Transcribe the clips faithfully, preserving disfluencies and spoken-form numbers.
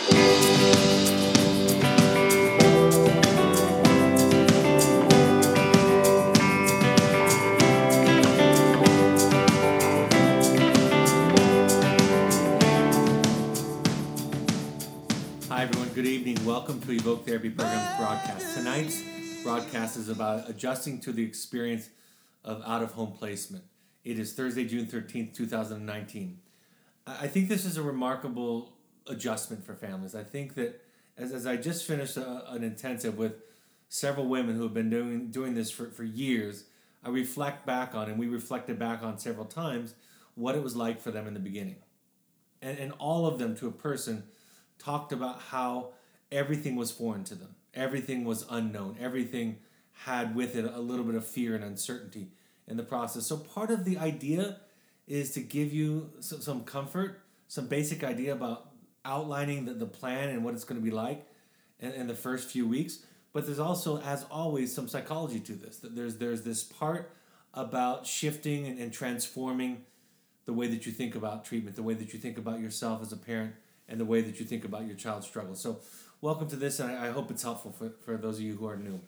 Hi everyone, good evening. Welcome to Evoke Therapy Program's broadcast. Tonight's broadcast is about adjusting to the experience of out-of-home placement. It is Thursday, June thirteenth, twenty nineteen. I think this is a remarkable adjustment for families. I think that as, as I just finished a, an intensive with several women who have been doing doing this for, for years, I reflect back on, and we reflected back on several times, what it was like for them in the beginning. And, and all of them, to a person, talked about how everything was foreign to them. Everything was unknown. Everything had with it a little bit of fear and uncertainty in the process. So part of the idea is to give you some comfort, some basic idea about outlining the, the plan and what it's going to be like in, in the first few weeks. But there's also, as always, some psychology to this. That there's there's this part about shifting and, and transforming the way that you think about treatment, the way that you think about yourself as a parent, and the way that you think about your child's struggle. So welcome to this, and I, I hope it's helpful for, for those of you who are new.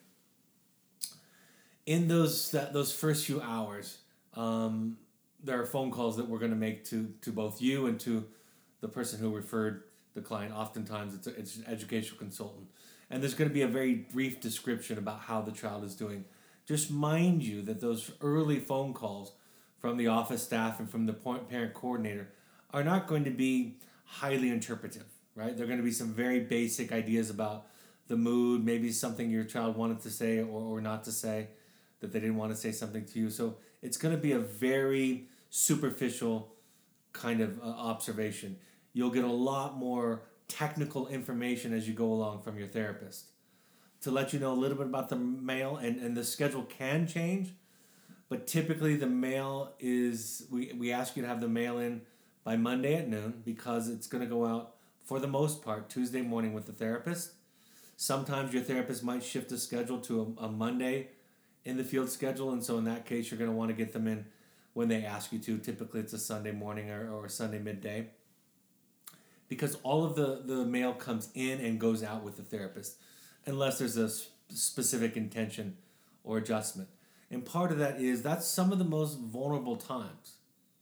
In those that, those first few hours, um, there are phone calls that we're going to make to, to both you and to the person who referred the client. Oftentimes it's, a, it's an educational consultant. And there's going to be a very brief description about how the child is doing. Just mind you that those early phone calls from the office staff and from the parent coordinator are not going to be highly interpretive, right? They're going to be some very basic ideas about the mood, maybe something your child wanted to say or, or not to say, that they didn't want to say something to you. So it's going to be a very superficial kind of uh, observation. You'll get a lot more technical information as you go along from your therapist to let you know a little bit about the mail, and, and the schedule can change, but typically the mail is, we, we ask you to have the mail in by Monday at noon, because it's going to go out, for the most part, Tuesday morning with the therapist. Sometimes your therapist might shift the schedule to a, a Monday in the field schedule, and so in that case, you're going to want to get them in when they ask you to. Typically, it's a Sunday morning or, or a Sunday midday, because all of the, the mail comes in and goes out with the therapist, unless there's a specific intention or adjustment. And part of that is, that's some of the most vulnerable times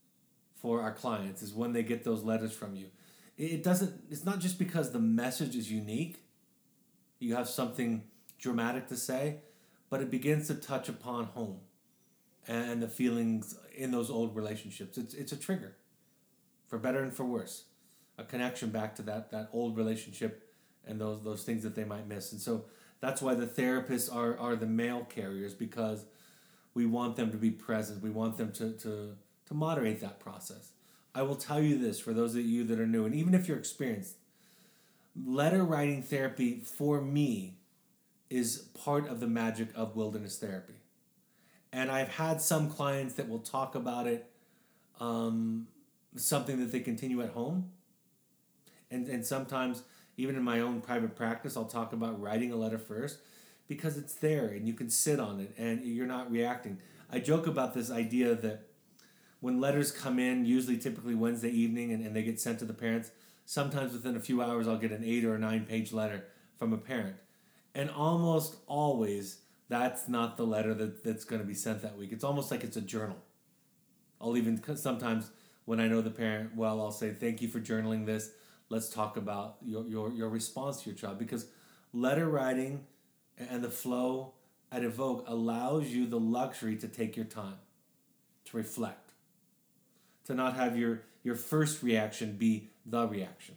for our clients, is when they get those letters from you. It doesn't, it's not just because the message is unique, you have something dramatic to say, but it begins to touch upon home and the feelings in those old relationships. It's it's a trigger, for better and for worse, a connection back to that, that old relationship and those those things that they might miss. And so that's why the therapists are, are the mail carriers, because we want them to be present. We want them to, to to moderate that process. I will tell you this, for those of you that are new, and even if you're experienced, letter writing therapy, for me, is part of the magic of wilderness therapy. And I've had some clients that will talk about it, um, something that they continue at home. And, and sometimes, even in my own private practice, I'll talk about writing a letter first, because it's there and you can sit on it and you're not reacting. I joke about this idea that when letters come in, usually typically Wednesday evening, and, and they get sent to the parents, sometimes within a few hours I'll get an eight or a nine page letter from a parent. And almost always, that's not the letter that, that's going to be sent that week. It's almost like it's a journal. I'll even, sometimes when I know the parent well, I'll say, thank you for journaling this. Let's talk about your, your, your response to your child. Because letter writing and the flow at Evoke allows you the luxury to take your time, to reflect, to not have your, your first reaction be the reaction.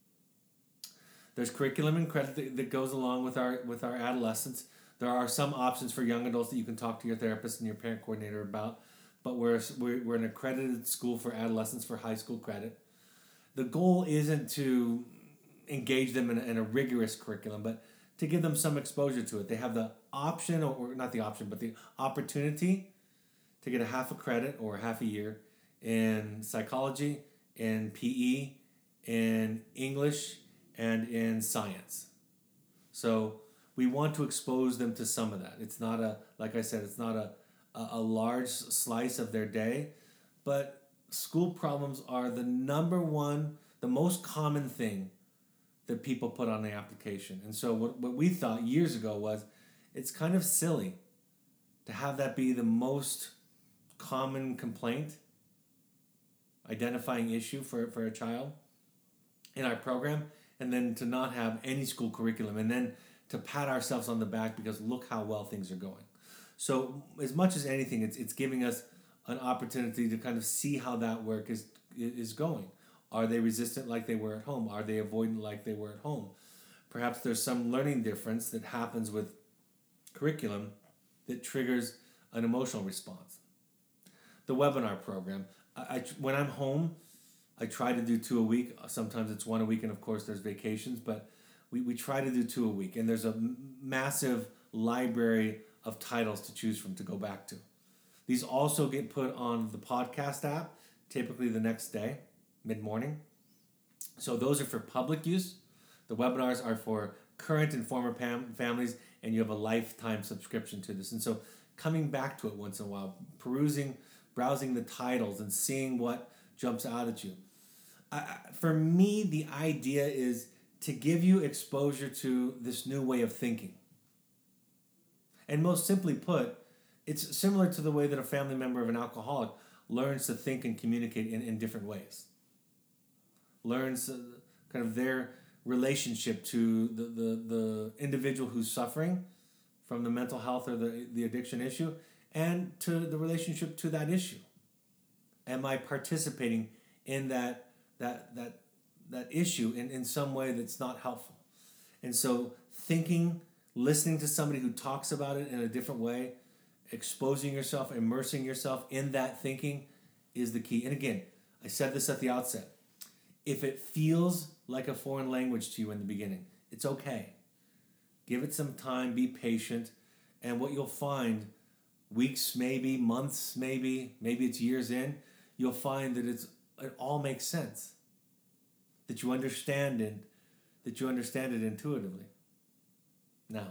There's curriculum and credit that, that goes along with our with our adolescents. There are some options for young adults that you can talk to your therapist and your parent coordinator about, but we're, we're, we're an accredited school for adolescents for high school credit. The goal isn't to engage them in a, in a rigorous curriculum, but to give them some exposure to it. They have the option, or, or not the option, but the opportunity to get a half a credit or a half a year in psychology, in P E, in English, and in science. So we want to expose them to some of that. It's not a, like I said, it's not a, a, a large slice of their day, but school problems are the number one, the most common thing that people put on the application. And so what, what we thought years ago was it's kind of silly to have that be the most common complaint, identifying issue for, for a child in our program, and then to not have any school curriculum, and then to pat ourselves on the back because look how well things are going. So as much as anything, it's it's giving us an opportunity to kind of see how that work is is going. Are they resistant like they were at home? Are they avoidant like they were at home? Perhaps there's some learning difference that happens with curriculum that triggers an emotional response. The webinar program, I, I, when I'm home, I try to do two a week. Sometimes it's one a week, and of course there's vacations, but we, we try to do two a week. And there's a m- massive library of titles to choose from to go back to. These also get put on the podcast app, typically the next day, mid-morning. So those are for public use. The webinars are for current and former pam- families, and you have a lifetime subscription to this. And so coming back to it once in a while, perusing, browsing the titles and seeing what jumps out at you. I, for me, the idea is to give you exposure to this new way of thinking. And most simply put, it's similar to the way that a family member of an alcoholic learns to think and communicate in, in different ways. Learns uh, kind of their relationship to the, the, the individual who's suffering from the mental health or the, the addiction issue, and to the relationship to that issue. Am I participating in that that that that issue in, in some way that's not helpful? And so thinking, listening to somebody who talks about it in a different way, exposing yourself, immersing yourself in that thinking is the key. And again, I said this at the outset. If it feels like a foreign language to you in the beginning, it's okay. Give it some time, be patient, and what you'll find, weeks maybe, months maybe, maybe it's years in, you'll find that it's it all makes sense. That you understand it, that you understand it intuitively. Now,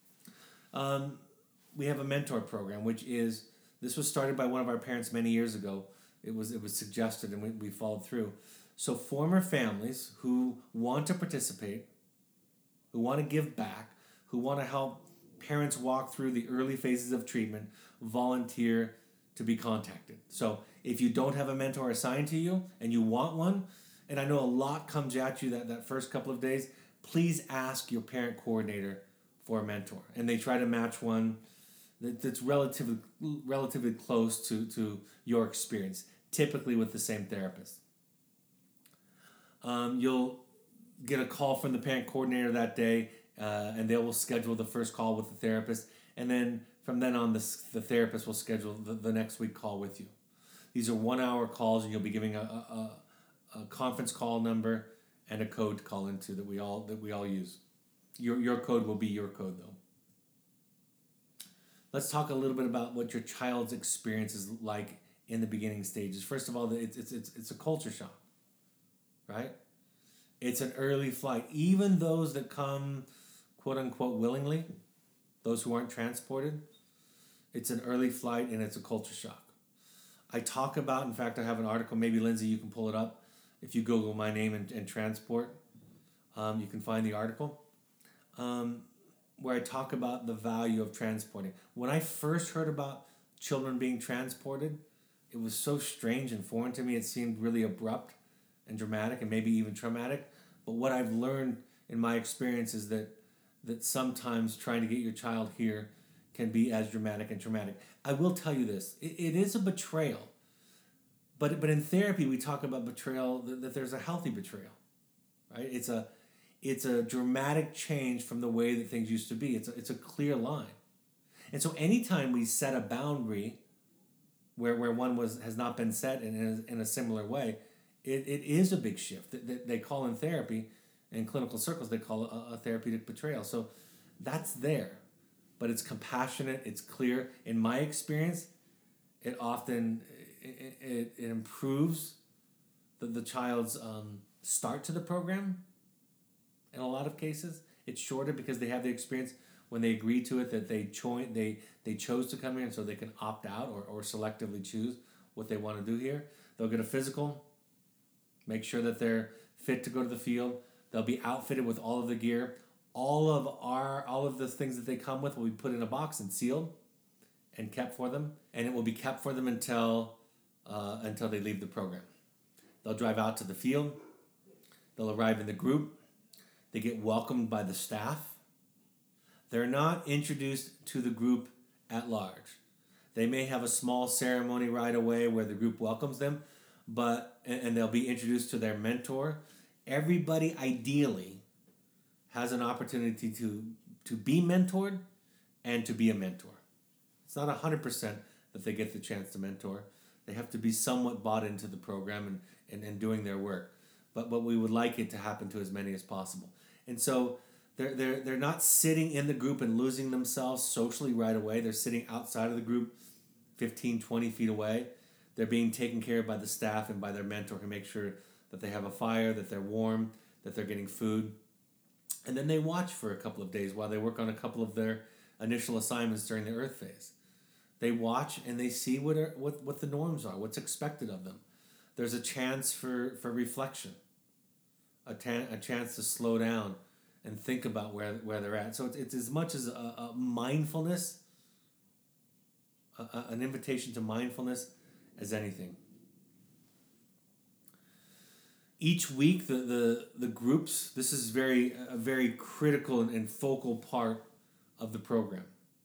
um, we have a mentor program, which is, this was started by one of our parents many years ago. It was it was suggested and we, we followed through. So former families who want to participate, who want to give back, who want to help parents walk through the early phases of treatment, volunteer to be contacted. So if you don't have a mentor assigned to you and you want one, and I know a lot comes at you that, that first couple of days, please ask your parent coordinator for a mentor. And they try to match one that, that's relatively relatively close to, to your experience, typically with the same therapist. Um, you'll get a call from the parent coordinator that day, uh, and they will schedule the first call with the therapist. And then from then on, the, the therapist will schedule the, the next week call with you. These are one-hour calls, and you'll be giving a, a, a conference call number and a code to call into that we all that we all use. Your your code will be your code, though. Let's talk a little bit about what your child's experience is like in the beginning stages. First of all, it's it's it's, it's a culture shock, right? It's an early flight. Even those that come, quote unquote, willingly, those who aren't transported, it's an early flight and it's a culture shock. I talk about, in fact, I have an article, maybe Lindsay, you can pull it up. If you Google my name and, and transport, um, you can find the article, um, where I talk about the value of transporting. When I first heard about children being transported, it was so strange and foreign to me. It seemed really abrupt and dramatic and maybe even traumatic. But what I've learned in my experience is that that sometimes trying to get your child here can be as dramatic and traumatic. I will tell you this, it, it is a betrayal. But but in therapy, we talk about betrayal, that, that there's a healthy betrayal, right? It's a it's a dramatic change from the way that things used to be. It's a, it's a clear line. And so anytime we set a boundary where, where one was has not been set in a, in a similar way, it, it is a big shift. That, that they call in therapy, in clinical circles, they call it a, a therapeutic betrayal. So that's there. But it's compassionate, it's clear. In my experience, it often it, it, it improves the, the child's um, start to the program. In a lot of cases, it's shorter because they have the experience when they agree to it that they join, they they chose to come here, and so they can opt out or, or selectively choose what they want to do here. They'll get a physical, make sure that they're fit to go to the field. They'll They'll be outfitted with all of the gear. All of our all of the things that they come with will be put in a box and sealed and kept for them, and it will be kept for them until uh, until they leave the program. They'll drive out to the field. They'll arrive in the group. They get welcomed by the staff. They're not introduced to the group at large. They may have a small ceremony right away where the group welcomes them, but and, and they'll be introduced to their mentor. Everybody ideally has an opportunity to to be mentored and to be a mentor. It's not one hundred percent that they get the chance to mentor. They have to be somewhat bought into the program and, and, and doing their work. But but we would like it to happen to as many as possible. And so they're, they're, they're not sitting in the group and losing themselves socially right away. They're sitting outside of the group fifteen, twenty feet away. They're being taken care of by the staff and by their mentor who make sure that they have a fire, that they're warm, that they're getting food. And then they watch for a couple of days while they work on a couple of their initial assignments during the earth phase. They watch and they see what are, what, what the norms are, what's expected of them. There's a chance for, for reflection, a, ta- a chance to slow down and think about where, where they're at. So it's, it's as much as a, a mindfulness, a, a, an invitation to mindfulness as anything. Each week, the, the, the groups, this is very a very critical and, and focal part of the program.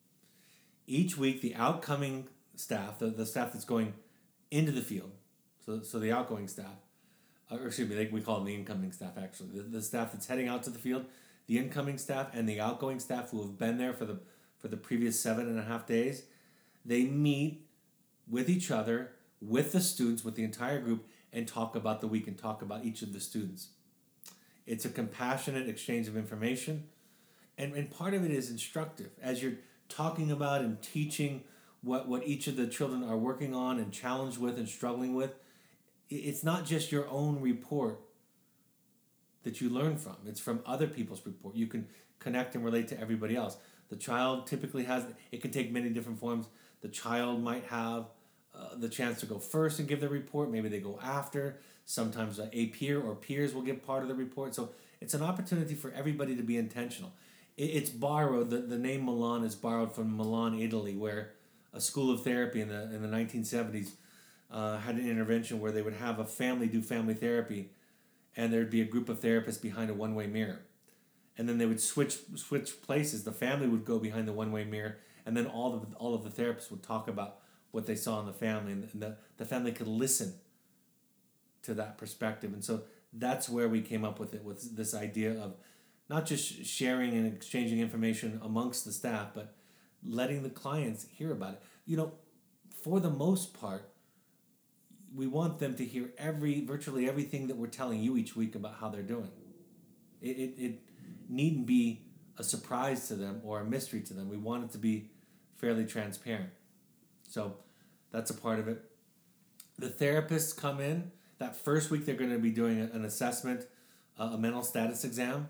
Each week, the outcoming staff, the, the staff that's going into the field, so so the outgoing staff, or excuse me, they, we call them the incoming staff actually, the, the staff that's heading out to the field, the incoming staff and the outgoing staff who have been there for the for the previous seven and a half days, they meet with each other, with the students, with the entire group, and talk about the week and talk about each of the students. It's a compassionate exchange of information, and, and part of it is instructive. As you're talking about and teaching what, what each of the children are working on and challenged with and struggling with, it's not just your own report that you learn from. It's from other people's report. You can connect and relate to everybody else. The child typically has, it can take many different forms. The child might have Uh, the chance to go first and give the report. Maybe they go after. Sometimes a, a peer or peers will give part of the report. So it's an opportunity for everybody to be intentional. It, it's borrowed, the, the name Milan is borrowed from Milan, Italy, where a school of therapy in the in the nineteen seventies uh, had an intervention where they would have a family do family therapy, and there'd be a group of therapists behind a one-way mirror. And then they would switch switch places. The family would go behind the one-way mirror, and then all of, all of the therapists would talk about what they saw in the family, and the, the family could listen to that perspective. And so that's where we came up with it, with this idea of not just sharing and exchanging information amongst the staff, but letting the clients hear about it. You know, for the most part, we want them to hear every virtually everything that we're telling you each week about how they're doing. It, it, it needn't be a surprise to them or a mystery to them. We want it to be fairly transparent. So that's a part of it. The therapists come in. That first week, they're going to be doing an assessment, uh, a mental status exam,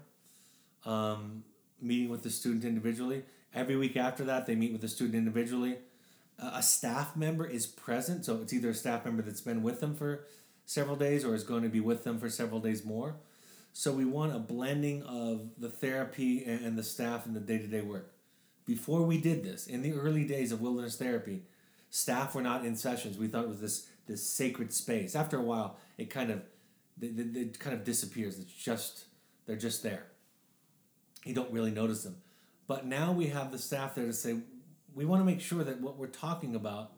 um, meeting with the student individually. Every week after that, they meet with the student individually. Uh, a staff member is present, so it's either a staff member that's been with them for several days or is going to be with them for several days more. So we want a blending of the therapy and, and the staff and the day-to-day work. Before we did this, in the early days of wilderness therapy, staff were not in sessions. We thought it was this this sacred space. After a while, it kind of it, it kind of disappears. It's just they're just there. You don't really notice them. But now we have the staff there to say, we want to make sure that what we're talking about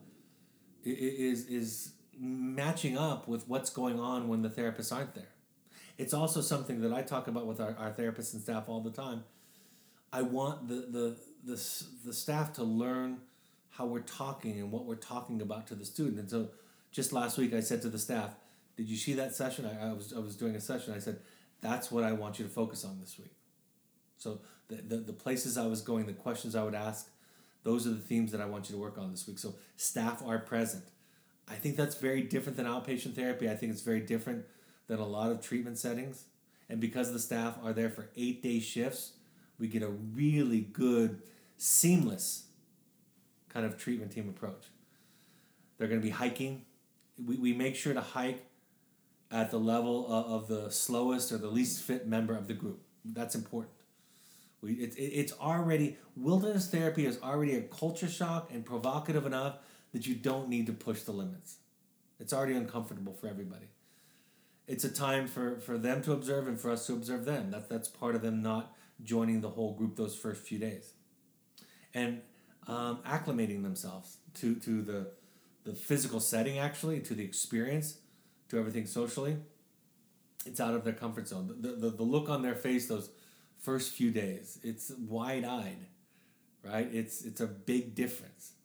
is is matching up with what's going on when the therapists aren't there. It's also something that I talk about with our, our therapists and staff all the time. I want the the the the staff to learn how we're talking and what we're talking about to the student. And so just last week I said to the staff, did you see that session? I, I was I was doing a session. I said, that's what I want you to focus on this week. So the, the, the places I was going, the questions I would ask, those are the themes that I want you to work on this week. So staff are present. I think that's very different than outpatient therapy. I think it's very different than a lot of treatment settings. And because the staff are there for eight-day shifts, we get a really good, seamless kind of treatment team approach. They're going to be hiking. We, we make sure to hike at the level of, of the slowest or the least fit member of the group. That's important. We, it, it, it's already, wilderness therapy is already a culture shock and provocative enough that you don't need to push the limits. It's already uncomfortable for everybody. It's a time for, for them to observe and for us to observe them. That, that's part of them not joining the whole group those first few days. And um, acclimating themselves to, to the, the physical setting, actually, to the experience, to everything socially. It's out of their comfort zone. The, the, the look on their face those first few days, it's wide-eyed, right? It's, it's a big difference.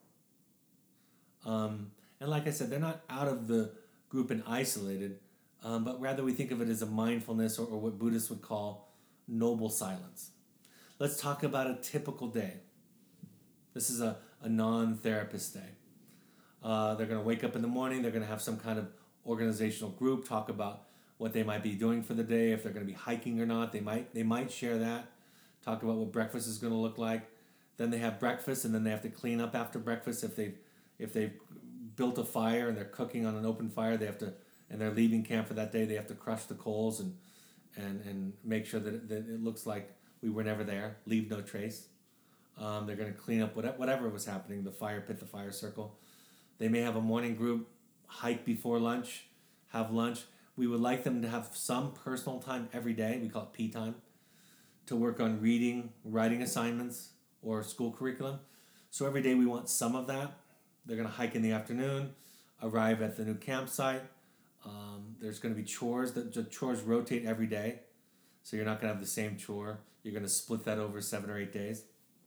Um, and like I said, they're not out of the group and isolated, um, but rather we think of it as a mindfulness or, or what Buddhists would call noble silence. Let's talk about a typical day. This is a, a non-therapist day. Uh, they're going to wake up in the morning. They're going to have some kind of organizational group, talk about what they might be doing for the day, if they're going to be hiking or not. They might they might share that, talk about what breakfast is going to look like. Then they have breakfast, and then they have to clean up after breakfast. If they've, if they've built a fire and they're cooking on an open fire, they have to, and they're leaving camp for that day, they have to crush the coals and and, and make sure that it, that it looks like we were never there, leave no trace. Um, they're going to clean up whatever, whatever was happening, the fire pit, the fire circle. They may have a morning group, hike before lunch, have lunch. We would like them to have some personal time every day, we call it P time, to work on reading, writing assignments, or school curriculum. So every day we want some of that. They're going to hike in the afternoon, arrive at the new campsite. Um, there's going to be chores. The, the chores rotate every day, so you're not going to have the same chore. You're going to split that over seven or eight days.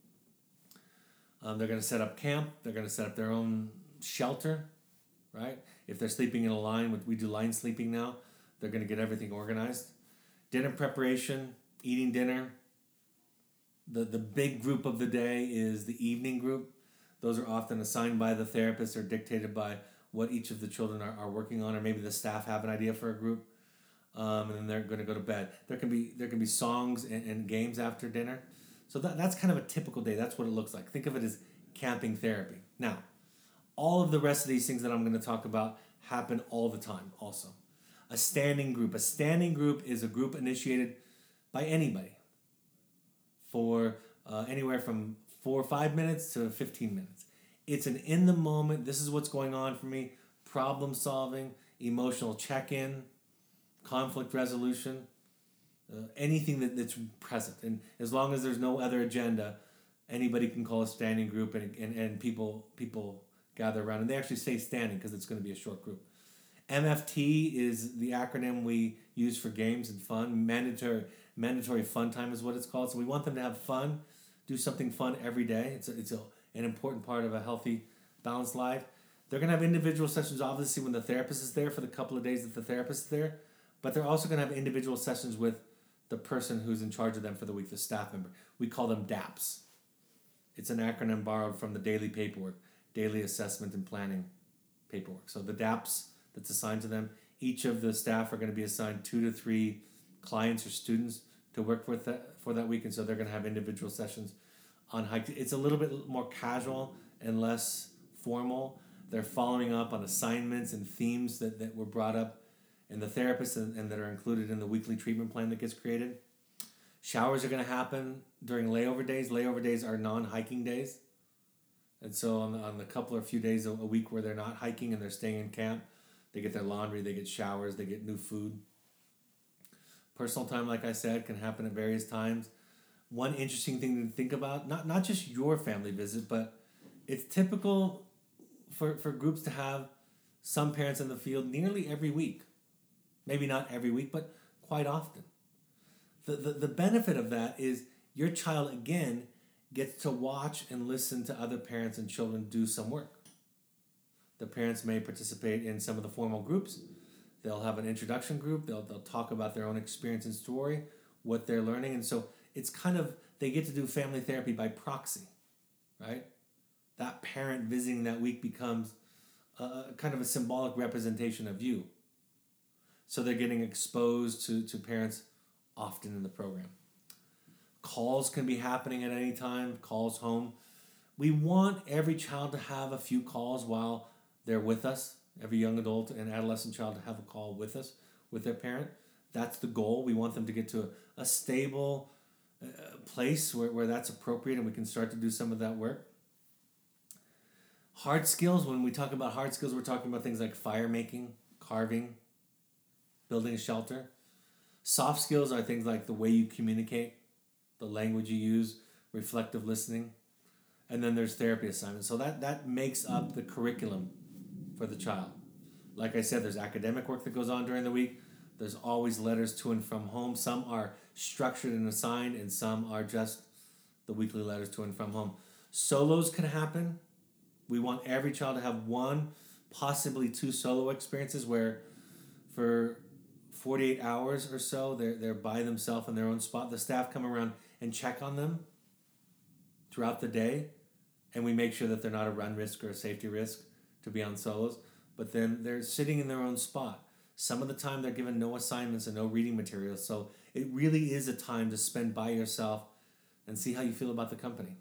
Um, they're going to set up camp. They're going to set up their own shelter, right? If they're sleeping in a line, we do line sleeping now, they're going to get everything organized. Dinner preparation, eating dinner. The, the big group of the day is the evening group. Those are often assigned by the therapist or dictated by what each of the children are, are working on, or maybe the staff have an idea for a group. Um, and then they're going to go to bed. There can be there can be songs and, and games after dinner. So that, that's kind of a typical day. That's what it looks like. Think of it as camping therapy. Now, all of the rest of these things that I'm going to talk about happen all the time also. A standing group. A standing group is a group initiated by anybody for uh, anywhere from four or five minutes to fifteen minutes. It's an in the moment, this is what's going on for me, problem solving, emotional check-in, conflict resolution, uh, anything that, that's present. And as long as there's no other agenda, anybody can call a standing group, and, and, and people people gather around. And they actually say standing because it's going to be a short group. M F T is the acronym we use for games and fun. Mandatory mandatory fun time is what it's called. So we want them to have fun, do something fun every day. It's a, it's a, an important part of a healthy, balanced life. They're going to have individual sessions, obviously, when the therapist is there for the couple of days that the therapist is there. But they're also going to have individual sessions with the person who's in charge of them for the week, the staff member. We call them D A P S. It's an acronym borrowed from the daily paperwork, daily assessment and planning paperwork. So the D A P S that's assigned to them, each of the staff are going to be assigned two to three clients or students to work with that, for that week, and so they're going to have individual sessions on hike. It's a little bit more casual and less formal. They're following up on assignments and themes that, that were brought up in the therapist and, and that are included in the weekly treatment plan that gets created. Showers are going to happen during layover days. Layover days are non-hiking days. And so on the, on the couple or few days a, a week where they're not hiking and they're staying in camp, they get their laundry, they get showers, they get new food. Personal time, like I said, can happen at various times. One interesting thing to think about, not, not just your family visit, but it's typical for, for groups to have some parents in the field nearly every week. Maybe not every week, but quite often. The, the, the benefit of that is your child, again, gets to watch and listen to other parents and children do some work. The parents may participate in some of the formal groups. They'll have an introduction group. They'll, they'll talk about their own experience and story, what they're learning. And so it's kind of, they get to do family therapy by proxy, right? That parent visiting that week becomes a, kind of a symbolic representation of you. So they're getting exposed to, to parents often in the program. Calls can be happening at any time, calls home. We want every child to have a few calls while they're with us, every young adult and adolescent child to have a call with us. with their parent. That's the goal. We want them to get to a, a stable uh, place where, where that's appropriate and we can start to do some of that work. Hard skills, when we talk about hard skills, we're talking about things like fire making, carving, building a shelter. Soft skills are things like the way you communicate, the language you use, reflective listening. And then there's therapy assignments. So that, that makes up the curriculum for the child. Like I said, there's academic work that goes on during the week. There's always letters to and from home. Some are structured and assigned, and some are just the weekly letters to and from home. Solos can happen. We want every child to have one, possibly two solo experiences where for forty-eight hours or so, they're, they're by themselves in their own spot. The staff come around and check on them throughout the day, and we make sure that they're not a run risk or a safety risk to be on solos. But then they're sitting in their own spot. Some of the time they're given no assignments and no reading materials. So it really is a time to spend by yourself and see how you feel about the company.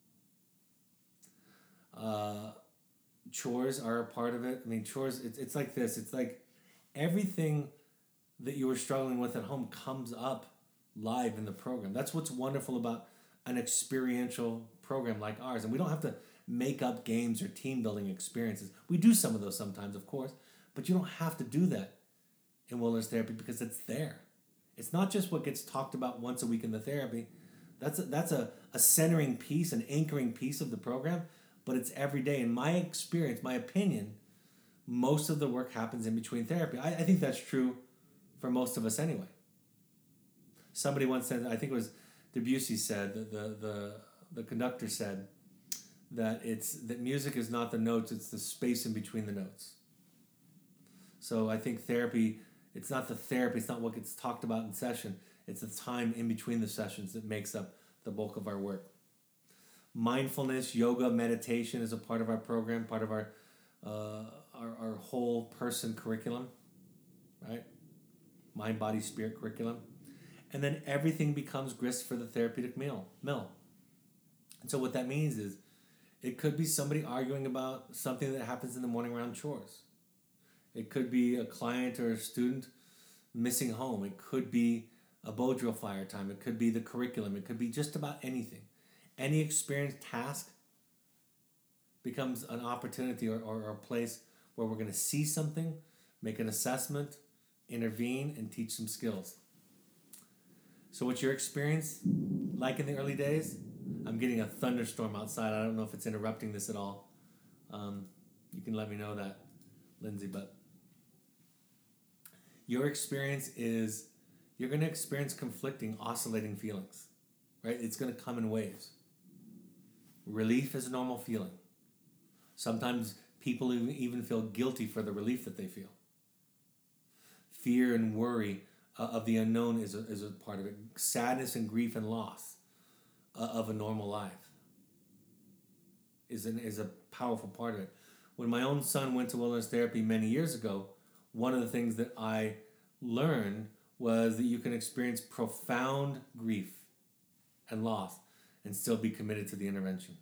Uh, chores are a part of it. I mean, chores, it's, it's like this. It's like everything that you were struggling with at home comes up live in the program. That's what's wonderful about an experiential program like ours. And we don't have to make up games or team building experiences. We do some of those sometimes, of course, but you don't have to do that in wilderness therapy because it's there. It's not just what gets talked about once a week in the therapy. That's a, that's a, a centering piece, an anchoring piece of the program, but it's every day. In my experience, my opinion, most of the work happens in between therapy. I, I think that's true for most of us anyway. Somebody once said, I think it was Debussy said, the the the, the conductor said, that it's that music is not the notes, it's the space in between the notes. So I think therapy, it's not the therapy, it's not what gets talked about in session, it's the time in between the sessions that makes up the bulk of our work. Mindfulness, yoga, meditation is a part of our program, part of our uh, our, our whole person curriculum, right? Mind, body, spirit curriculum. And then everything becomes grist for the therapeutic mill. mill. And so what that means is it could be somebody arguing about something that happens in the morning around chores. It could be a client or a student missing home. It could be a bow drill fire time. It could be the curriculum. It could be just about anything. Any experienced task becomes an opportunity or, or, or a place where we're going to see something, make an assessment, intervene, and teach some skills. So what's your experience like in the early days? I'm getting a thunderstorm outside. I don't know if it's interrupting this at all. Um, you can let me know that, Lindsay. But your experience is you're going to experience conflicting, oscillating feelings, right? It's going to come in waves. Relief is a normal feeling. Sometimes people even feel guilty for the relief that they feel. Fear and worry uh, of the unknown is a, is a part of it. Sadness and grief and loss uh, of a normal life is an, is a powerful part of it. When my own son went to wilderness therapy many years ago, one of the things that I learned was that you can experience profound grief and loss and still be committed to the intervention.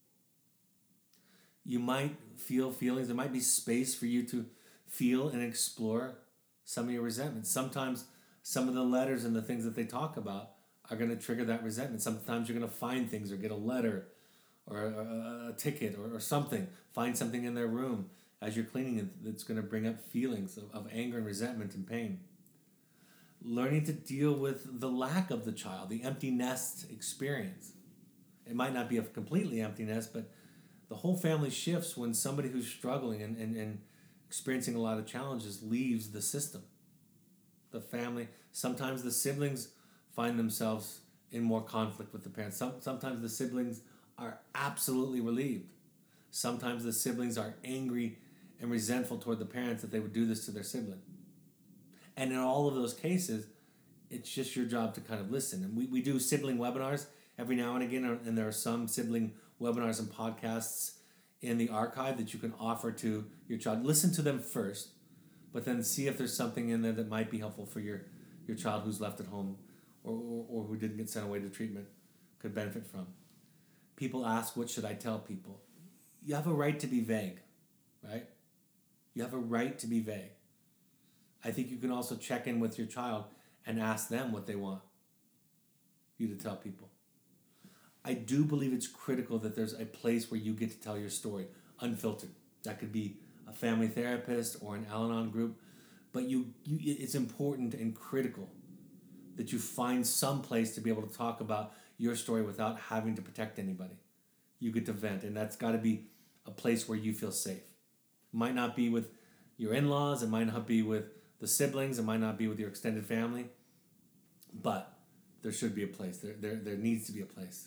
You might feel feelings. There might be space for you to feel and explore some of your resentment. Sometimes some of the letters and the things that they talk about are going to trigger that resentment. Sometimes you're going to find things or get a letter or a, a ticket or, or something. Find something in their room as you're cleaning it that's going to bring up feelings of, of anger and resentment and pain. Learning to deal with the lack of the child, the empty nest experience. It might not be a completely empty nest, but the whole family shifts when somebody who's struggling and, and, and experiencing a lot of challenges leaves the system. The family, sometimes the siblings find themselves in more conflict with the parents. Some, sometimes the siblings are absolutely relieved. Sometimes the siblings are angry and resentful toward the parents that they would do this to their sibling. And in all of those cases, it's just your job to kind of listen. And we, we do sibling webinars every now and again, and there are some sibling webinars and podcasts in the archive that you can offer to your child. Listen to them first, but then see if there's something in there that might be helpful for your, your child who's left at home or, or, or who didn't get sent away to treatment could benefit from. People ask, what should I tell people? You have a right to be vague, right? You have a right to be vague. I think you can also check in with your child and ask them what they want you to tell people. I do believe it's critical that there's a place where you get to tell your story, unfiltered. That could be a family therapist or an Al-Anon group, but you, you it's important and critical that you find some place to be able to talk about your story without having to protect anybody. You get to vent, and that's got to be a place where you feel safe. It might not be with your in-laws, it might not be with the siblings, it might not be with your extended family, but there should be a place. There, there, there needs to be a place.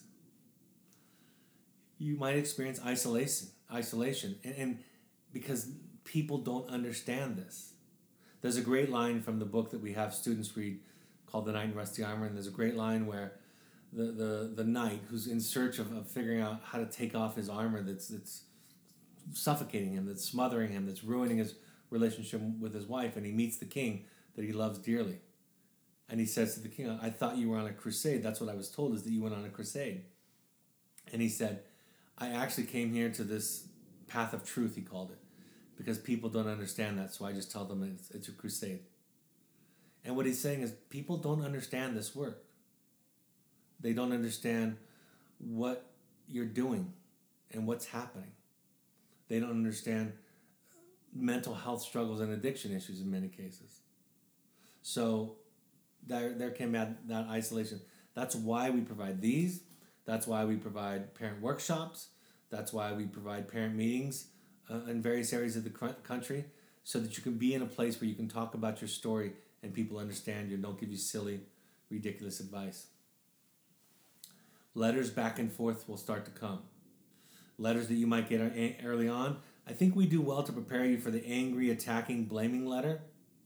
You might experience isolation, isolation, and, and because people don't understand this. There's a great line from the book that we have students read called The Knight in Rusty Armor, and there's a great line where the, the, the knight who's in search of, of figuring out how to take off his armor that's, that's suffocating him, that's smothering him, that's ruining his relationship with his wife, and he meets the king that he loves dearly. And he says to the king, I thought you were on a crusade. That's what I was told, is that you went on a crusade. And he said, I actually came here to this path of truth, he called it, because people don't understand that, so I just tell them it's, it's a crusade. And what he's saying is people don't understand this work. They don't understand what you're doing and what's happening. They don't understand mental health struggles and addiction issues in many cases. So there, there can be that, that isolation. That's why we provide these. That's why we provide parent workshops. That's why we provide parent meetings uh, in various areas of the country, so that you can be in a place where you can talk about your story and people understand you and don't give you silly, ridiculous advice. Letters back and forth will start to come. Letters that you might get early on. I think we do well to prepare you for the angry, attacking, blaming letter.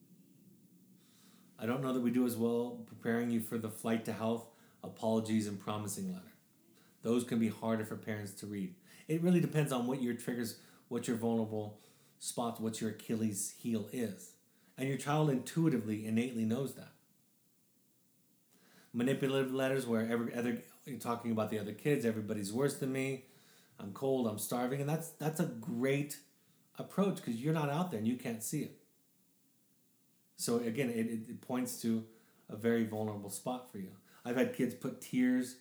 I don't know that we do as well preparing you for the flight to health, apologies, and promising letter. Those can be harder for parents to read. It really depends on what your triggers, what your vulnerable spots, what your Achilles heel is. And your child intuitively, innately knows that. Manipulative letters where every other, you're talking about the other kids, everybody's worse than me, I'm cold, I'm starving, and that's that's a great approach because you're not out there and you can't see it. So again, it, it points to a very vulnerable spot for you. I've had kids put tears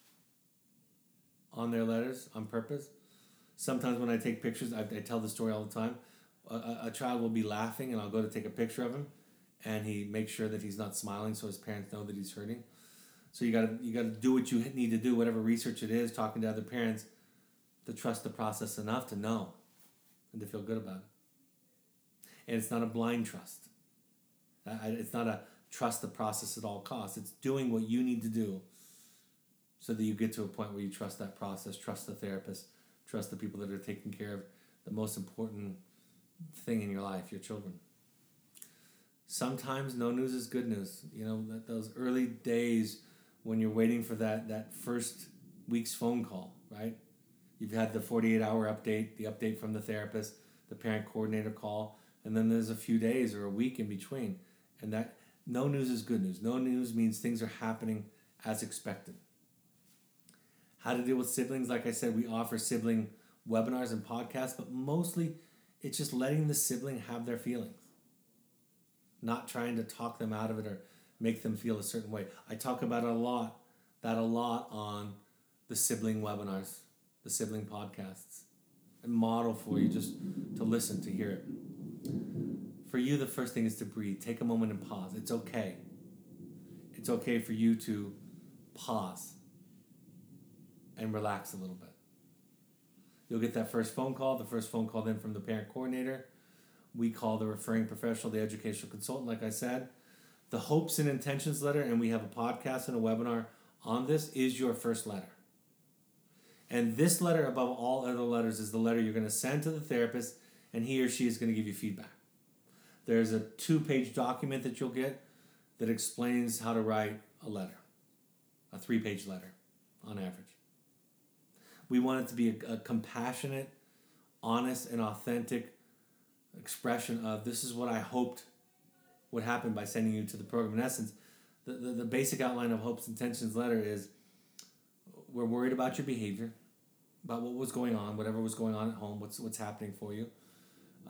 on their letters on purpose. Sometimes when I take pictures, I, I tell the story all the time. A, a child will be laughing and I'll go to take a picture of him and he makes sure that he's not smiling so his parents know that he's hurting. So you gotta you gotta do what you need to do, whatever research it is, talking to other parents, to trust the process enough to know and to feel good about it. And it's not a blind trust. It's not a trust the process at all costs. It's doing what you need to do so that you get to a point where you trust that process, trust the therapist, trust the people that are taking care of the most important thing in your life, your children. Sometimes no news is good news. You know, that those early days when you're waiting for that, that first week's phone call, right? You've had the forty-eight hour update, the update from the therapist, the parent coordinator call, and then there's a few days or a week in between. And that no news is good news. No news means things are happening as expected. How to deal with siblings, like I said, we offer sibling webinars and podcasts, but mostly it's just letting the sibling have their feelings. Not trying to talk them out of it or make them feel a certain way. I talk about it a lot, that a lot on the sibling webinars, the sibling podcasts, and model for you just to listen, to hear it. For you, the first thing is to breathe. Take a moment and pause. It's okay. It's okay for you to pause and relax a little bit. You'll get that first phone call, the first phone call then from the parent coordinator. We call the referring professional, the educational consultant, like I said. The hopes and intentions letter, and we have a podcast and a webinar on this, is your first letter. And this letter, above all other letters, is the letter you're going to send to the therapist, and he or she is going to give you feedback. There's a two-page document that you'll get that explains how to write a letter, a three-page letter on average. We want it to be a, a compassionate, honest, and authentic expression of this is what I hoped would happen by sending you to the program. In essence, the, the, the basic outline of Hopes and Intentions letter is we're worried about your behavior, about what was going on, whatever was going on at home, what's what's happening for you.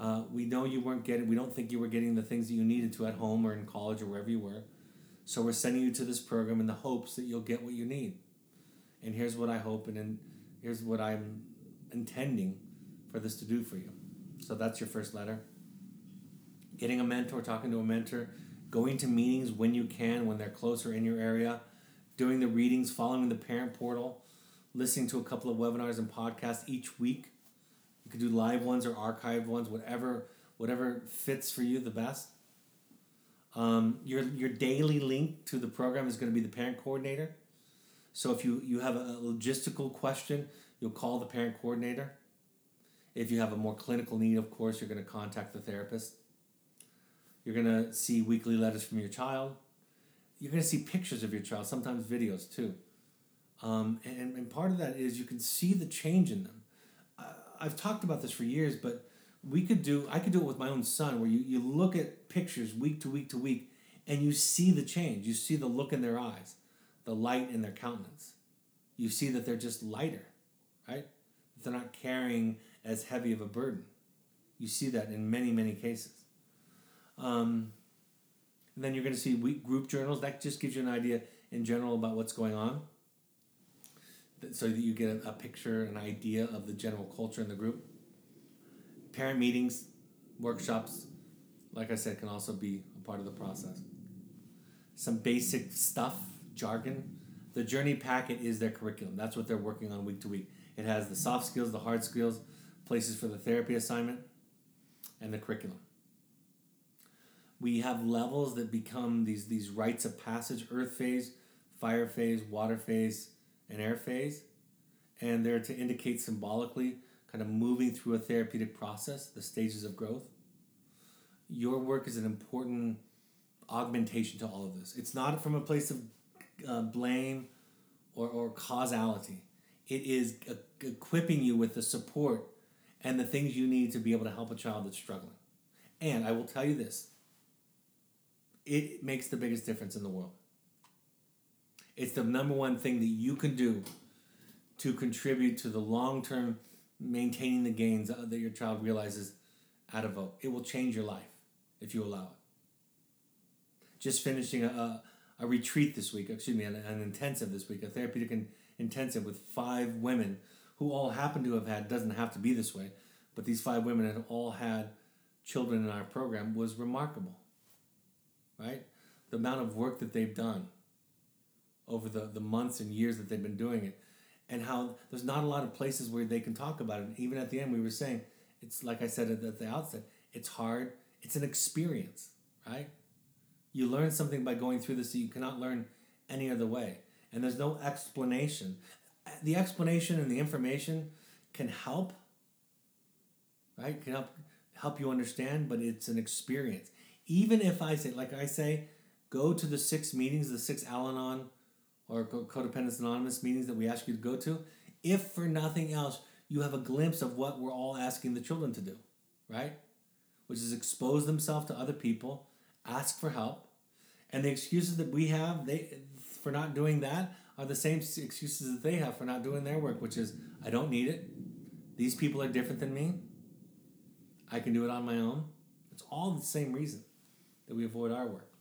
Uh, we know you weren't getting, we don't think you were getting the things that you needed to at home or in college or wherever you were. So we're sending you to this program in the hopes that you'll get what you need. And here's what I hope, and then here's what I'm intending for this to do for you. So that's your first letter. Getting a mentor, talking to a mentor, going to meetings when you can, when they're closer in your area, doing the readings, following the parent portal, listening to a couple of webinars and podcasts each week. You could do live ones or archived ones, whatever whatever fits for you the best. Um, your your daily link to the program is going to be the parent coordinator. So if you, you have a logistical question, you'll call the parent coordinator. If you have a more clinical need, of course, you're going to contact the therapist. You're going to see weekly letters from your child. You're going to see pictures of your child, sometimes videos too. Um, and, and part of that is you can see the change in them. Uh, I've talked about this for years, but we could do, I could do it with my own son, where you, you look at pictures week to week to week, and you see the change. You see the look in their eyes, the light in their countenance. You see that they're just lighter, right? They're not carrying as heavy of a burden. You see that in many, many cases. Um, and then you're going to see week group journals. That just gives you an idea in general about what's going on, so that you get a, a picture, an idea of the general culture in the group. Parent meetings, workshops, like I said, can also be a part of the process. Some basic stuff, jargon. The Journey Packet is their curriculum. That's what they're working on week to week. It has the soft skills, the hard skills, places for the therapy assignment, and the curriculum. We have levels that become these, these rites of passage: earth phase, fire phase, water phase, and air phase. And they're to indicate symbolically kind of moving through a therapeutic process, the stages of growth. Your work is an important augmentation to all of this. It's not from a place of uh, blame or, or causality. It is uh, equipping you with the support and the things you need to be able to help a child that's struggling. And I will tell you this, it makes the biggest difference in the world. It's the number one thing that you can do to contribute to the long-term maintaining the gains that your child realizes out of vote. It will change your life if you allow it. Just finishing a, a retreat this week, excuse me, an, an intensive this week, a therapeutic in, intensive with five women who all happen to have had, doesn't have to be this way, but these five women had all had children in our program, was remarkable, right? The amount of work that they've done over the, the months and years that they've been doing it, and how there's not a lot of places where they can talk about it. Even at the end, we were saying, it's like I said at, at the outset, it's hard, it's an experience, right? You learn something by going through this that you cannot learn any other way. And there's no explanation. The explanation and the information can help, right? Can help help you understand, but it's an experience. Even if I say, like I say, go to the six meetings, the six Al-Anon or Codependence Anonymous meetings that we ask you to go to, if for nothing else, you have a glimpse of what we're all asking the children to do, right? Which is expose themselves to other people, ask for help, and the excuses that we have they for not doing that are the same excuses that they have for not doing their work, which is, I don't need it. These people are different than me. I can do it on my own. It's all the same reason that we avoid our work.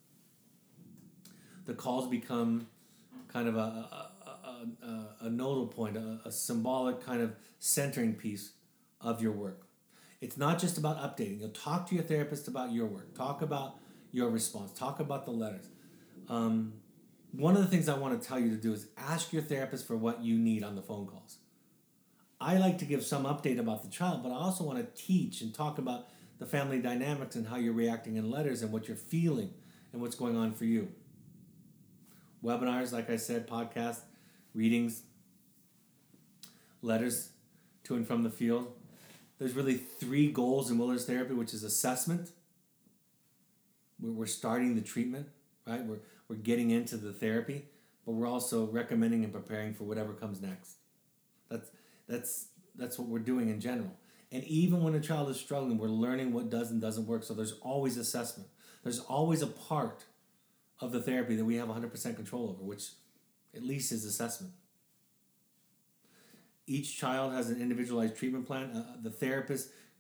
The calls become kind of a, a, a, a, a nodal point, a, a symbolic kind of centering piece of your work. It's not just about updating. You'll talk to your therapist about your work. Talk about your response. Talk about the letters. Um, one of the things I want to tell you to do is ask your therapist for what you need on the phone calls. I like to give some update about the child, but I also want to teach and talk about the family dynamics and how you're reacting in letters and what you're feeling and what's going on for you. Webinars, like I said, podcasts, readings, letters to and from the field. There's really three goals in Wilderness Therapy, which is assessment. We're, we're starting the treatment, right? We're, we're getting into the therapy, but we're also recommending and preparing for whatever comes next. That's, that's, that's what we're doing in general. And even when a child is struggling, we're learning what does and doesn't work. So there's always assessment. There's always a part of the therapy that we have one hundred percent control over, which at least is assessment. Each child has an individualized treatment plan. Uh, the therapist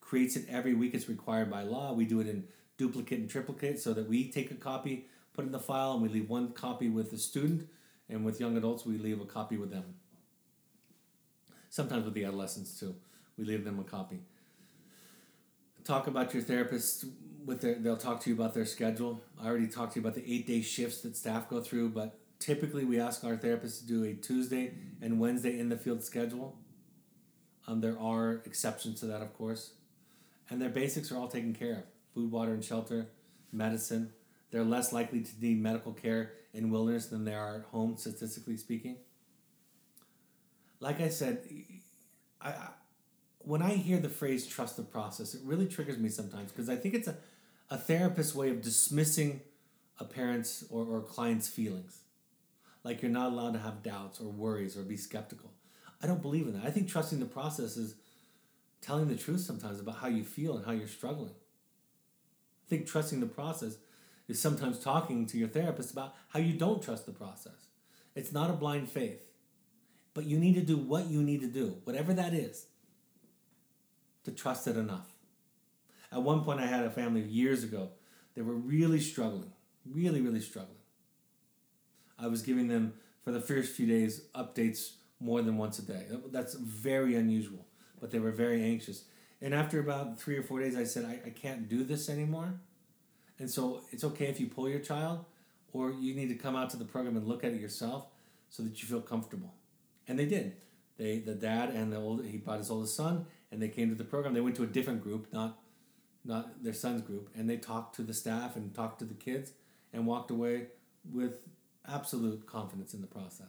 creates it every week. It's required by law. We do it in duplicate and triplicate so that we take a copy, put it in the file, and we leave one copy with the student, and with young adults, we leave a copy with them. Sometimes with the adolescents too, we leave them a copy. Talk about your therapist with their, they'll talk to you about their schedule. I already talked to you about the eight-day shifts that staff go through, but typically we ask our therapists to do a Tuesday and Wednesday in the field schedule. Um, there are exceptions to that, of course. And their basics are all taken care of. Food, water, and shelter, medicine. They're less likely to need medical care in wilderness than they are at home, statistically speaking. Like I said, I, I when I hear the phrase trust the process, it really triggers me sometimes because I think it's a, a therapist's way of dismissing a parent's or, or client's feelings. Like you're not allowed to have doubts or worries or be skeptical. I don't believe in that. I think trusting the process is telling the truth sometimes about how you feel and how you're struggling. I think trusting the process is sometimes talking to your therapist about how you don't trust the process. It's not a blind faith, but you need to do what you need to do, whatever that is, to trust it enough. At one point I had a family years ago that were really struggling, really, really struggling. I was giving them, for the first few days, updates more than once a day. That's very unusual, but they were very anxious. And after about three or four days, I said, I, I can't do this anymore. And so it's okay if you pull your child, or you need to come out to the program and look at it yourself so that you feel comfortable. And they did. They, the dad and the old, he brought his oldest son, and they came to the program. They went to a different group, not, not their son's group, and they talked to the staff and talked to the kids and walked away with absolute confidence in the process.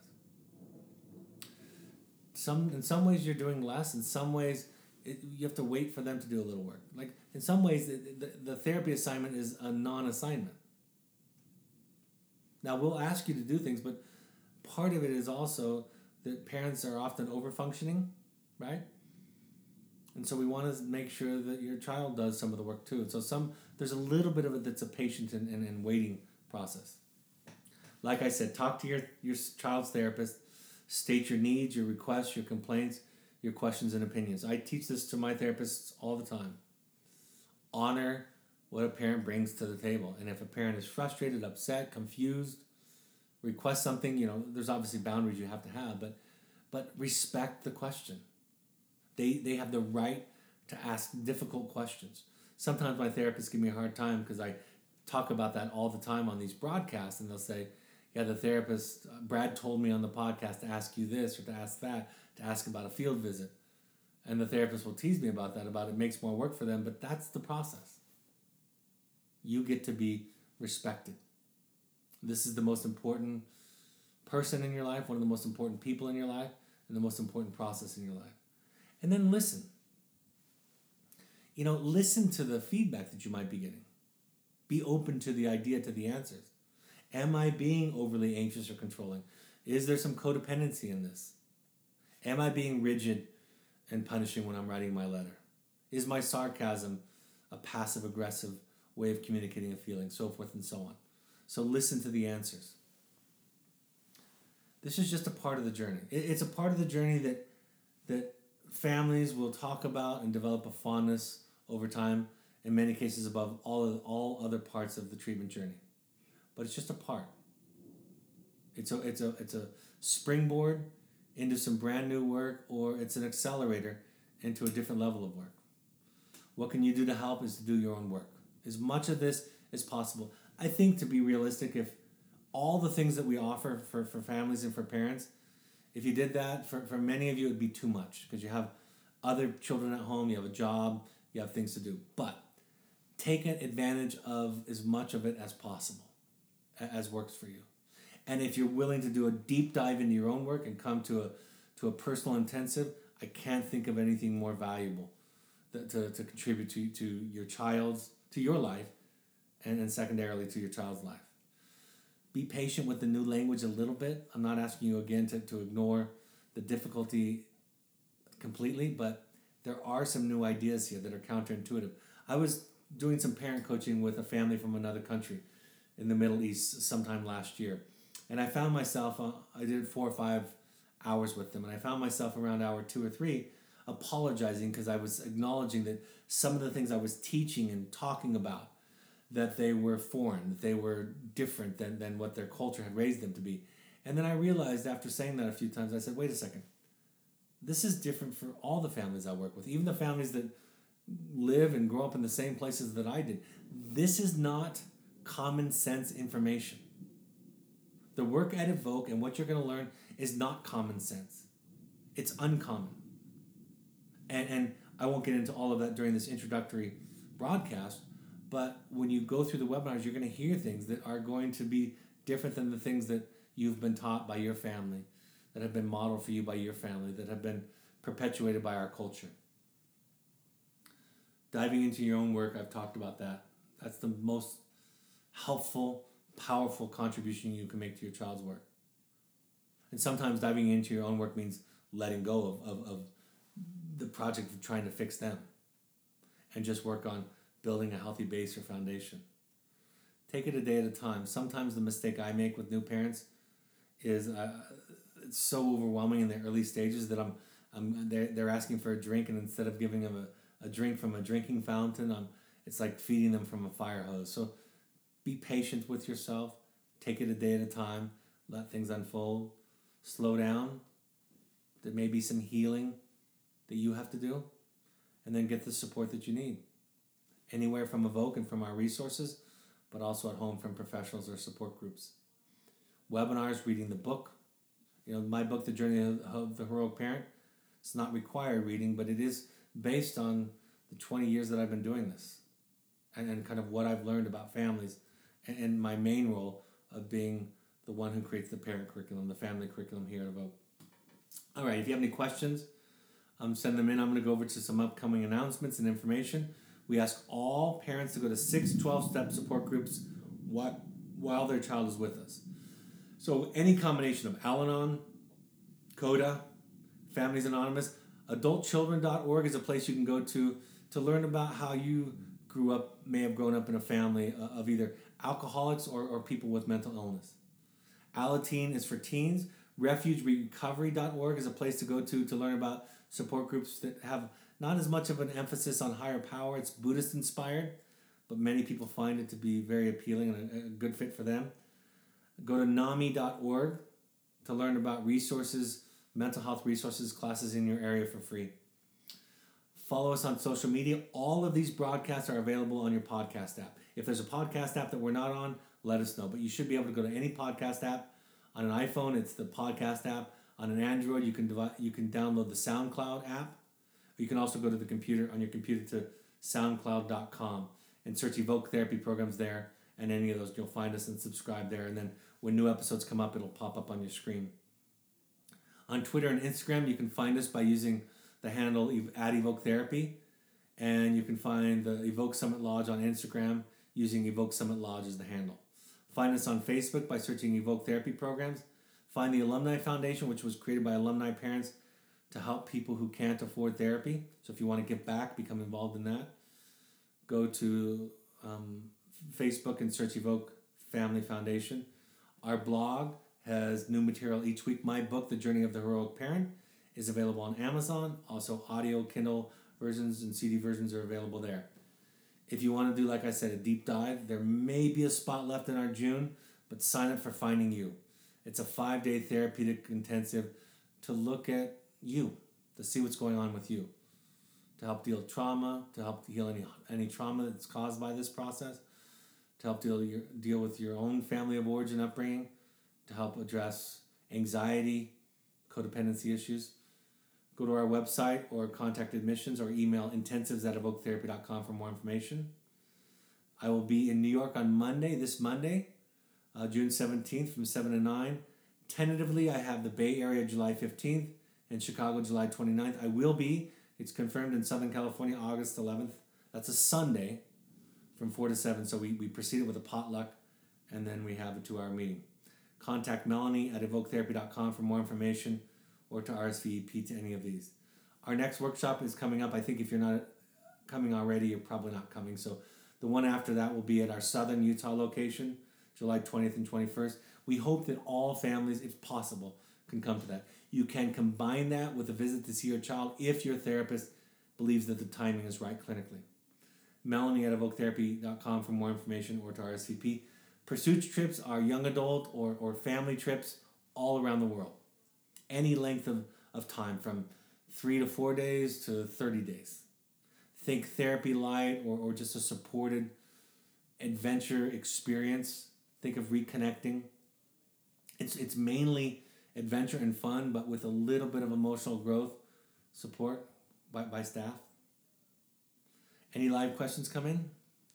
Some in some ways you're doing less. In some ways, it, you have to wait for them to do a little work. Like in some ways, the, the, the therapy assignment is a non-assignment. Now we'll ask you to do things, but part of it is also that parents are often over-functioning, right? And so we want to make sure that your child does some of the work too. And so some there's a little bit of it that's a patient and, and, and waiting process. Like I said, talk to your, your child's therapist. State your needs, your requests, your complaints, your questions and opinions. I teach this to my therapists all the time. Honor what a parent brings to the table. And if a parent is frustrated, upset, confused, request something, you know, there's obviously boundaries you have to have, but but respect the question. They they have the right to ask difficult questions. Sometimes my therapists give me a hard time because I talk about that all the time on these broadcasts, and they'll say, yeah, the therapist, uh, Brad told me on the podcast to ask you this or to ask that, to ask about a field visit. And the therapist will tease me about that, about it makes more work for them, but that's the process. You get to be respected. This is the most important person in your life, one of the most important people in your life, and the most important process in your life. And then listen. You know, listen to the feedback that you might be getting. Be open to the idea, to the answers. Am I being overly anxious or controlling? Is there some codependency in this? Am I being rigid and punishing when I'm writing my letter? Is my sarcasm a passive-aggressive way of communicating a feeling? So forth and so on. So listen to the answers. This is just a part of the journey. It's a part of the journey that that families will talk about and develop a fondness over time, in many cases above all of, all other parts of the treatment journey. But it's just a part. It's a it's a it's a springboard into some brand new work, or it's an accelerator into a different level of work. What can you do to help is to do your own work. As much of this as possible. I think, to be realistic, if all the things that we offer for, for families and for parents, if you did that, for, for many of you it would be too much because you have other children at home, you have a job, you have things to do. But take advantage of as much of it as possible, as works for you. And if you're willing to do a deep dive into your own work and come to a to a personal intensive, I can't think of anything more valuable that, to, to contribute to, to your child's, to your life, and, and secondarily to your child's life. Be patient with the new language a little bit. I'm not asking you again to, to ignore the difficulty completely, but there are some new ideas here that are counterintuitive. I was doing some parent coaching with a family from another country in the Middle East sometime last year. And I found myself, uh, I did four or five hours with them, and I found myself around hour two or three, apologizing because I was acknowledging that some of the things I was teaching and talking about, that they were foreign, that they were different than, than what their culture had raised them to be. And then I realized after saying that a few times, I said, wait a second. This is different for all the families I work with, even the families that live and grow up in the same places that I did. This is not common sense information. The work at Evoke and what you're going to learn is not common sense. It's uncommon. And, and I won't get into all of that during this introductory broadcast, but when you go through the webinars, you're going to hear things that are going to be different than the things that you've been taught by your family, that have been modeled for you by your family, that have been perpetuated by our culture. Diving into your own work, I've talked about that. That's the most helpful, powerful contribution you can make to your child's work. And sometimes diving into your own work means letting go of, of, of the project of trying to fix them and just work on building a healthy base or foundation. Take it a day at a time. Sometimes the mistake I make with new parents is uh, it's so overwhelming in the early stages that I'm, I'm they're, they're asking for a drink, and instead of giving them a, a drink from a drinking fountain, I'm, it's like feeding them from a fire hose. So be patient with yourself. Take it a day at a time. Let things unfold. Slow down. There may be some healing that you have to do, and then get the support that you need. Anywhere from Evoke and from our resources, but also at home from professionals or support groups. Webinars, reading the book. You know, my book, The Journey of the Heroic Parent, it's not required reading, but it is based on the twenty years that I've been doing this and, and kind of what I've learned about families and, and my main role of being the one who creates the parent curriculum, the family curriculum here at Evoke. All right, if you have any questions, um, send them in. I'm going to go over to some upcoming announcements and information. We ask all parents to go to six twelve-step support groups while their child is with us. So any combination of Al-Anon, CODA, Families Anonymous, adult children dot org is a place you can go to to learn about how you grew up, may have grown up in a family of either alcoholics or, or people with mental illness. Alateen is for teens. refuge recovery dot org is a place to go to to learn about support groups that have not as much of an emphasis on higher power. It's Buddhist inspired, but many people find it to be very appealing and a, a good fit for them. Go to nami dot org to learn about resources, mental health resources, classes in your area for free. Follow us on social media. All of these broadcasts are available on your podcast app. If there's a podcast app that we're not on, let us know. But you should be able to go to any podcast app. On an iPhone, it's the podcast app. On an Android, you can dev- you can download the SoundCloud app. You can also go to the computer on your computer to soundcloud dot com and search Evoke Therapy Programs there, and any of those you'll find us and subscribe there. And then when new episodes come up, it'll pop up on your screen. On Twitter and Instagram, you can find us by using the handle at Evoke Therapy, and you can find the Evoke Summit Lodge on Instagram using Evoke Summit Lodge as the handle. Find us on Facebook by searching Evoke Therapy Programs. Find the Alumni Foundation, which was created by alumni parents to help people who can't afford therapy. So if you want to give back, become involved in that. Go to um, Facebook and search Evoke Family Foundation. Our blog has new material each week. My book, The Journey of the Heroic Parent, is available on Amazon. Also, audio, Kindle versions, and C D versions are available there. If you want to do, like I said, a deep dive, there may be a spot left in our June, but sign up for Finding You. It's a five-day therapeutic intensive to look at you, to see what's going on with you, to help deal with trauma, to help heal any any trauma that's caused by this process, to help deal your, deal with your own family of origin upbringing, to help address anxiety, codependency issues. Go to our website or contact admissions or email intensives at evoke therapy dot com for more information. I will be in New York on Monday, this Monday, uh, June seventeenth from seven to nine. Tentatively, I have the Bay Area July fifteenth and Chicago July twenty-ninth. I will be, it's confirmed in Southern California, August eleventh. That's a Sunday from four to seven. So we, we proceeded with a potluck, and then we have a two-hour meeting. Contact Melanie at evoke therapy dot com for more information, or to R S V P to any of these. Our next workshop is coming up. I think if you're not coming already, you're probably not coming. So the one after that will be at our Southern Utah location, July twentieth and twenty-first. We hope that all families, if possible, can come to that. You can combine that with a visit to see your child if your therapist believes that the timing is right clinically. Melanie at evoke therapy dot com for more information, or to R S V P. Pursuits trips are young adult or, or family trips all around the world. Any length of, of time, from three to four days to thirty days. Think therapy light, or, or just a supported adventure experience. Think of reconnecting. It's it's mainly adventure and fun, but with a little bit of emotional growth support by, by staff. Any live questions come in?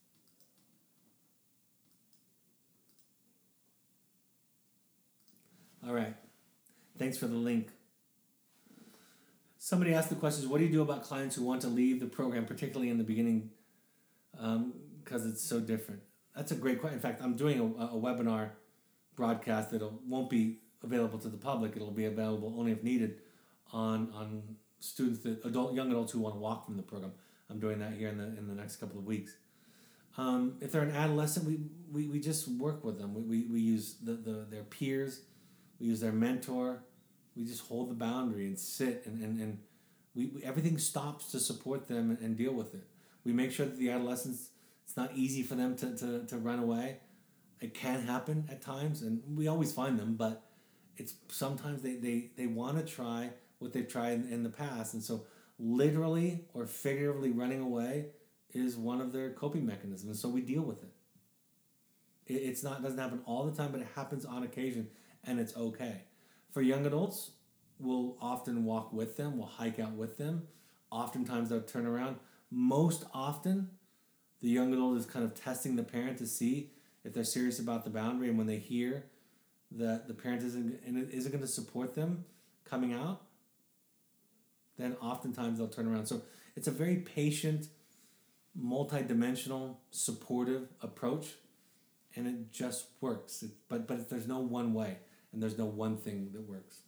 All right. Thanks for the link. Somebody asked the questions, what do you do about clients who want to leave the program, particularly in the beginning, because um, it's so different? That's a great question. In fact, I'm doing a, a webinar broadcast that won't be available to the public. It'll be available only if needed on on students, that adult young adults who want to walk from the program. I'm doing that here in the in the next couple of weeks. Um, if they're an adolescent, we, we, we just work with them. We, we, we use the, the their peers. We use their mentor. We just hold the boundary and sit, and, and, and we, we everything stops to support them and, and deal with it. We make sure that the adolescents, it's not easy for them to, to, to run away. It can happen at times, and we always find them, but it's sometimes they, they, they want to try what they've tried in, in the past. And so literally or figuratively running away is one of their coping mechanisms. So we deal with it. it it's not, it doesn't happen all the time, but it happens on occasion, and it's okay. For young adults, we'll often walk with them. We'll hike out with them. Oftentimes they'll turn around. Most often, the young adult is kind of testing the parent to see if they're serious about the boundary, and when they hear that the parent isn't, isn't going to support them coming out, then oftentimes they'll turn around. So it's a very patient, multi-dimensional, supportive approach, and it just works. It, but but there's no one way, and there's no one thing that works.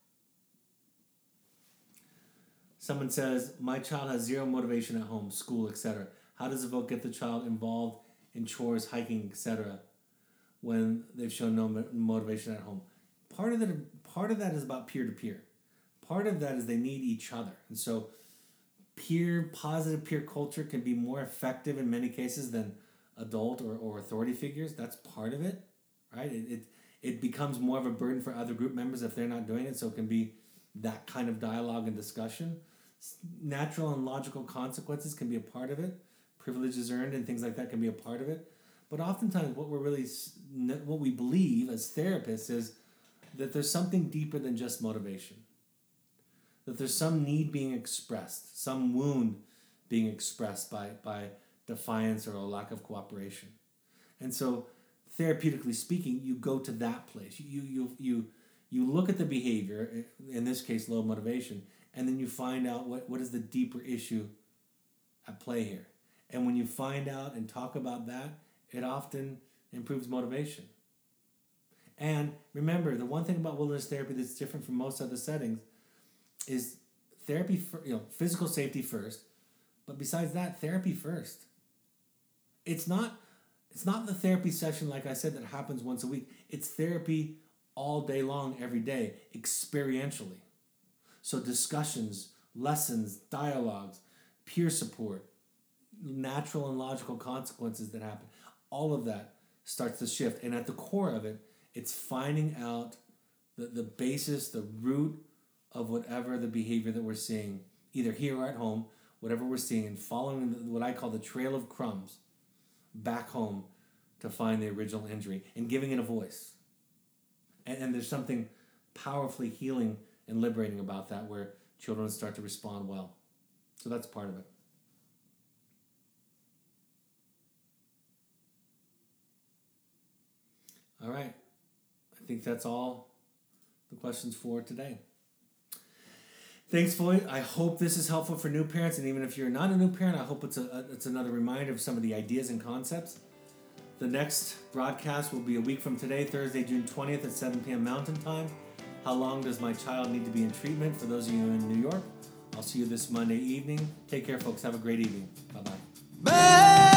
Someone says, my child has zero motivation at home, school, et cetera. How does Evoke get the child involved in chores, hiking, et cetera, when they've shown no motivation at home? Part of that, part of that is about peer-to-peer. Part of that is they need each other. And so peer, positive peer culture can be more effective in many cases than adult or, or authority figures. That's part of it, right? It, it it becomes more of a burden for other group members if they're not doing it, so it can be that kind of dialogue and discussion. Natural and logical consequences can be a part of it. Privileges earned and things like that can be a part of it. But oftentimes what we're really, what we believe as therapists is that there's something deeper than just motivation. That there's some need being expressed, some wound being expressed by, by defiance or a lack of cooperation. And so, therapeutically speaking, you go to that place. You, you, you, you look at the behavior, in this case, low motivation, and then you find out what, what is the deeper issue at play here. And when you find out and talk about that, it often improves motivation. And remember, the one thing about wilderness therapy that's different from most other settings is therapy, for, you know, physical safety first, but besides that, therapy first. It's not, it's not the therapy session, like I said, that happens once a week. It's therapy all day long, every day, experientially. So discussions, lessons, dialogues, peer support, natural and logical consequences that happen, all of that starts to shift. And at the core of it, it's finding out the, the basis, the root of whatever the behavior that we're seeing, either here or at home, whatever we're seeing, and following the, what I call the trail of crumbs back home to find the original injury and giving it a voice. And, and there's something powerfully healing and liberating about that, where children start to respond well. So that's part of it. All right. I think that's all the questions for today. Thanks, Floyd. I hope this is helpful for new parents, and even if you're not a new parent, I hope it's a it's another reminder of some of the ideas and concepts. The next broadcast will be a week from today, Thursday, June twentieth at seven p.m. Mountain Time. How long does my child need to be in treatment? For those of you in New York, I'll see you this Monday evening. Take care, folks. Have a great evening. Bye-bye. Bye.